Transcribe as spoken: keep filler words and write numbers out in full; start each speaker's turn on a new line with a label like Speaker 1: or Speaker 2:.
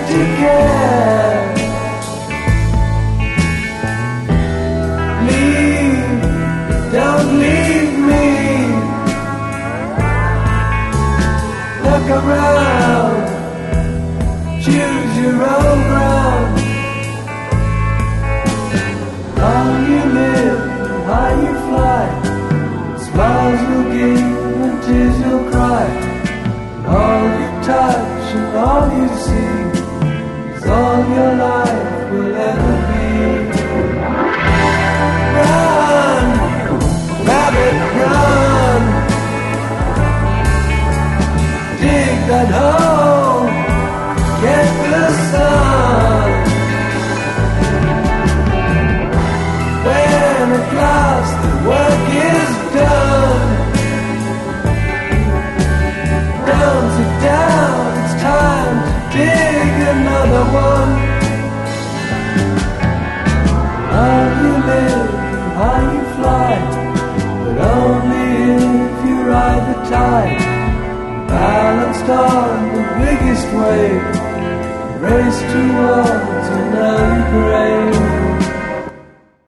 Speaker 1: to care. Leave, don't leave me. Look around, choose your own ground. How you live, how you fly, smiles will give and tears you'll cry. And all you touch and all you see is all your life will ever be. Run, rabbit, run. Dig that hole, get the sun. When at last the work is done, down, sit down, it's time to dig another one. How you live, how you fly, but only if you ride the tide. Balanced on the biggest wave, race towards an early grave.